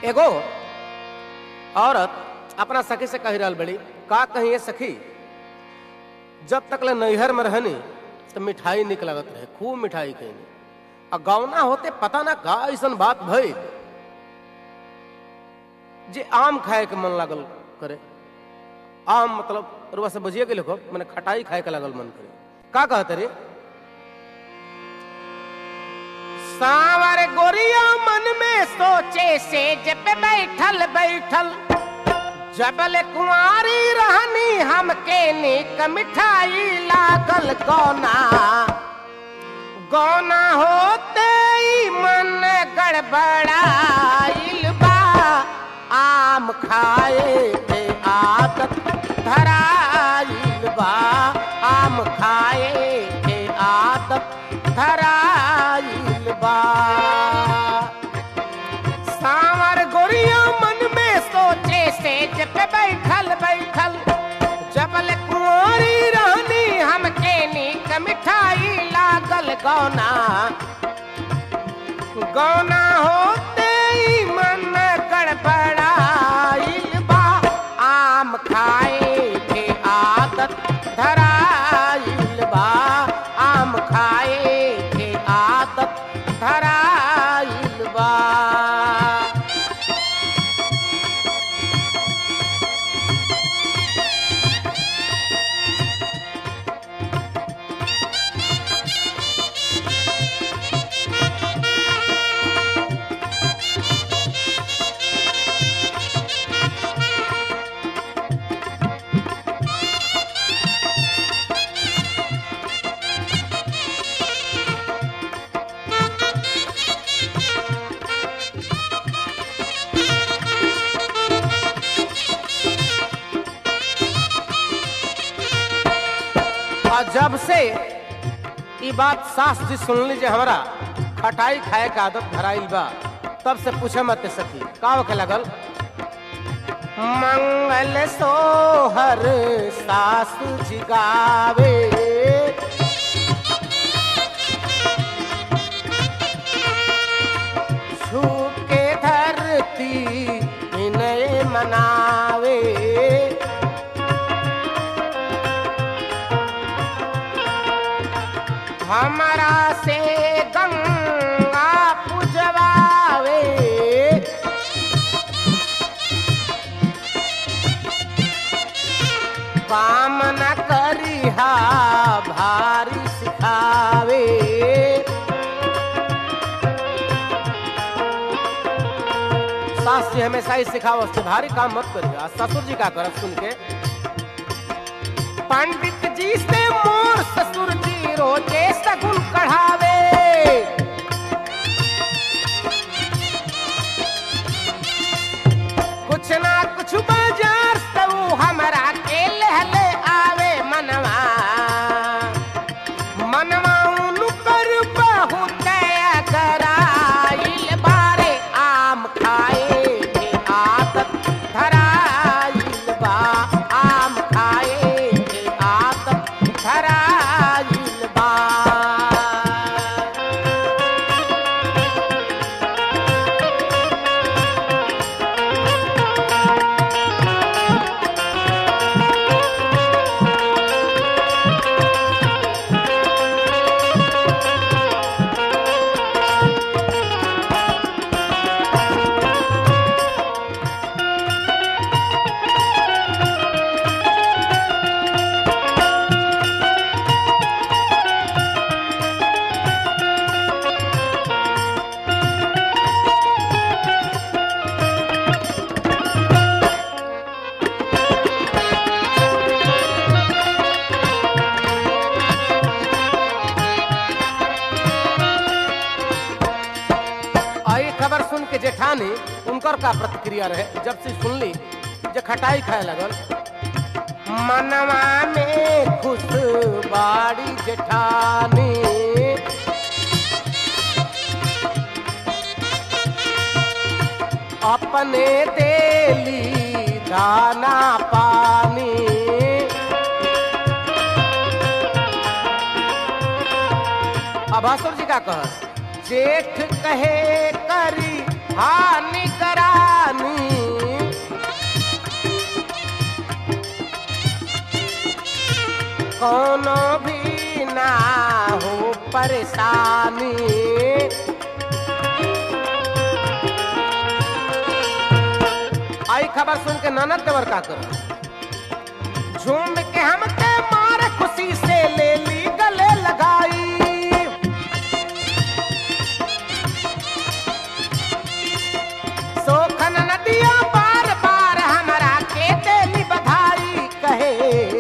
एगो औरत अपना सखी से कही रहल बड़ी, का कही ये सखी, जब तक ले नैहर में रहनी तो मिठाई निक लगत रहे, खूब मिठाई खैनी, और गौना होते पता ना का ऐसन बात भई जे आम खाए के मन लागल करे। आम मतलब रुआ से बुझिए के लिखो, मैंने खटाई खाए के लागल मन करे। का कहते रे, सावर गोरिया मन में सोचे से जब बैठल बैठल, जबल कुंवारी रहनी हमके निक मिठाई लागल गौना, गौना होते ही मन गड़बड़ाइल बा, आम खाए के आदत धराइल बा, आम खाए के आदत धराइल बा। सावर गोरिया मन में सोचे से जब बैठल बैठल, जबल कुंवारी रहनी हमके निक मिठाई लागल गौना, गौना होते ही मन गड़बड़ाइल बा, आम खाए के आदत धराइल बा, आम खाए के आदत धराइल बा। जब से ये बात सास जी सुन लीजिए हमारा खटाई खाए का आदत धराइल बा, तब से पूछे मत सखी का होखे लगल। मंगल सोहर सास जी गावे, छू के धरती इन्हें मनावे, हमारा से गंगा पुजवावे, काम न करिहा भारी सिखावे, सास जी हमेशा ही सिखावत से भारी काम मत करिए। ससुर जी का करत सुन के, पंडित जी से मोर ससुर जी रोजे सगुन कढ़ावे, कुछ ना कुछ बाजार से वो हमरा के लहले आवे मनवा, मनवा उनु कर बहुत गराइल बारे, आम खाए के आदत धराइल बा, आम खाए के आदत धराइल बा। खबर सुन के जेठानी उनकर का प्रतिक्रिया रहे, जब से सुन ली जे खटाई खाए लगल, मनवा में खुश बाड़ी जेठानी, अपने देली दाना पानी, अब असुर जी का कह, जेठ कहे करी हानि करा जानी कोनो भी ना हो परेशानी। आई खबर सुन के ननद देवर का कर झूम के हमके मारे खुशी से ले ली गले लगाई। सोखन नदिया बार बार हमरा के देली बधाई। कहे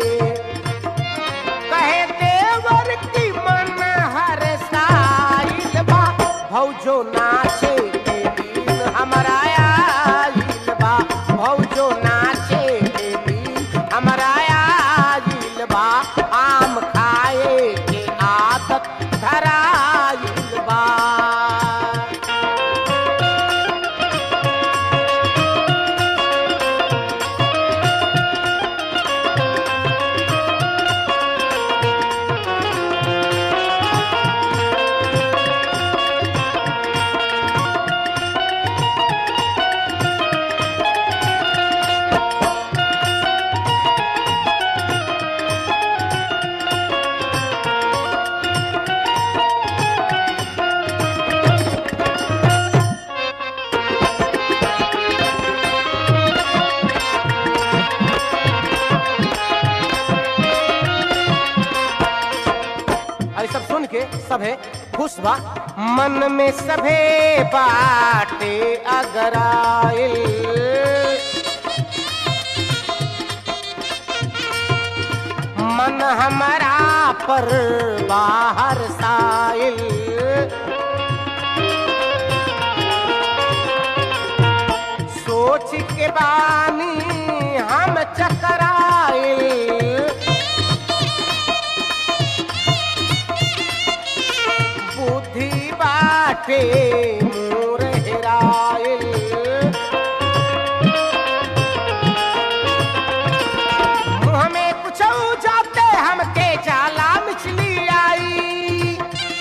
देवर की मन हर साइल बा भौजो नाचे के दिन हमरा आइल बा। भौजो नाचे के दिन हमरा आइल बा। आम खाए के आदत धराइल बा। सब सुन के सभे खुश बा मन में सभे बाटे अगराइल। मन हमारा पर बाहर साइल। सोच के बानी हम चकराइल। बुद्धि बाटे मोर हेराइल। मुँह में कुछ जाते हमके जाला मछली आई।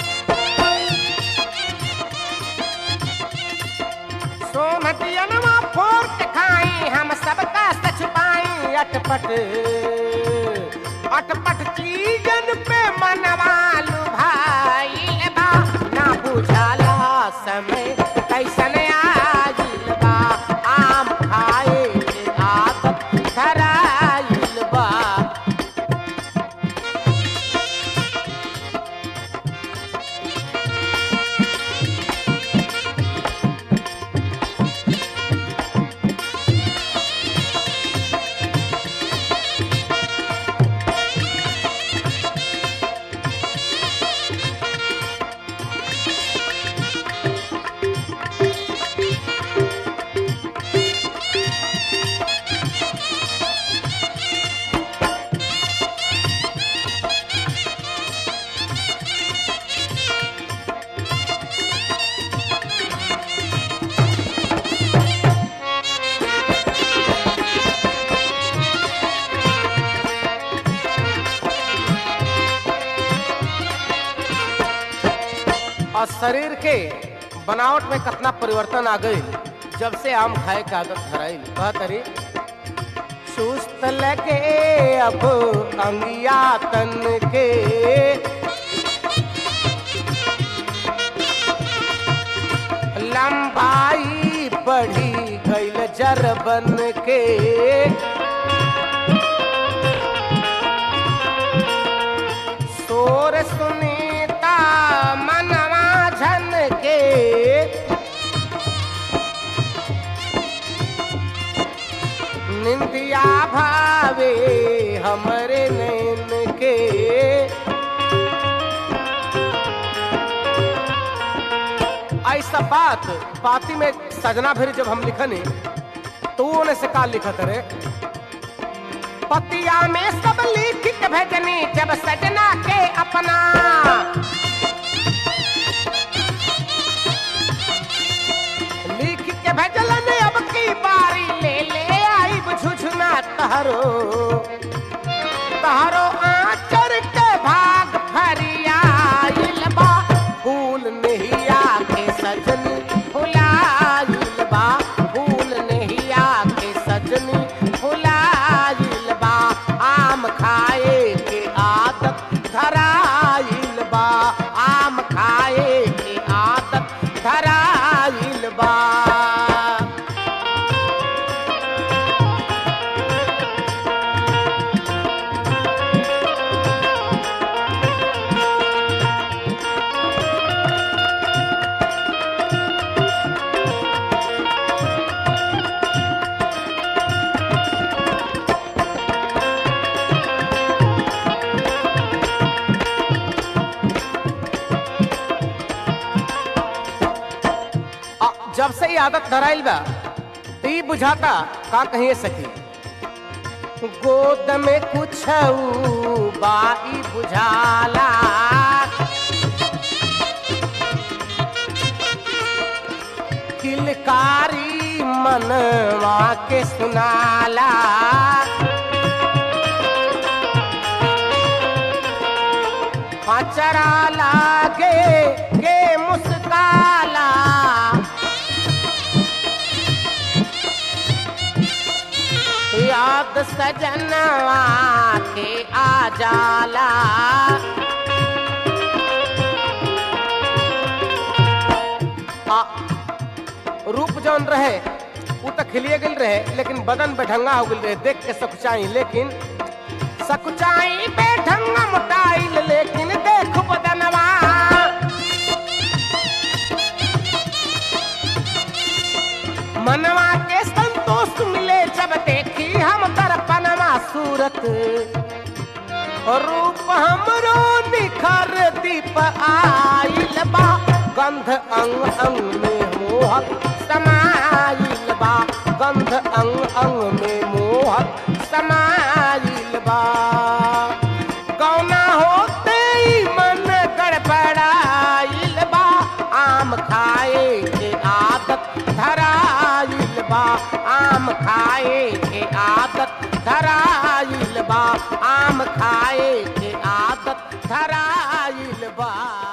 सोनतियनवा फोड़ के खाई हम सबका सच पाई। अटपट अटपट चीजन पे मनवा लुभाइल बा। ना बुझाला समय कैसन आइल बा। आम खाए के आदत धराइल बा। और शरीर के बनावट में कितना परिवर्तन आ गई जब से आम खाए के आदत धराइल। कहतरी सुस्त लगे अब अंगिया तन के। लंबाई बढ़ी गईल जर बन के। शोर सुनीता मनवा झन के। निंदिया भावे हमरे नैन के। ऐसा बाती में सजना फिर जब हम लिखनी तो उन्हें से का लिखा करे। पतिया में सब लिख के भेजनी जब सजना के अपना। लिख के भेजलन अब की बारी ले ले आई बुझुझुना तहरो। तहरो आचर के भाग फरियाइल बा। फूल नहीं आके सजनी फुलाइल बा। फूल नहीं जब से ही आदत धराइल बा ती बुझाता का कहिए सखी गोद में कुछ बाई बुझाला किलकारी मनवा के सुनाला अचरा लागे के मुस्काला याद सजनवा के आ जाला रूप जौन रहे वो तो खिलिए गल रहे लेकिन बदन बेढंगा हो गल रहे देख के सकुचाई लेकिन सकुचाई बेढंगा मोटाइल लेकिन देख बदनवा मनवा के संतोष मिले जब देखी हम दर्पणवा सूरत रूप हमरो निखर दीप आइल बा गंध अंग अंग में मोहक समाइल बा गंध अंग अंग में मोहक समाइल बा कौना होते ही मन गड़बड़ाइल बा आम खाए के आदत धराइल बा आम खाए के आदत धराइल बा आम खाए के आदत धराइल बा।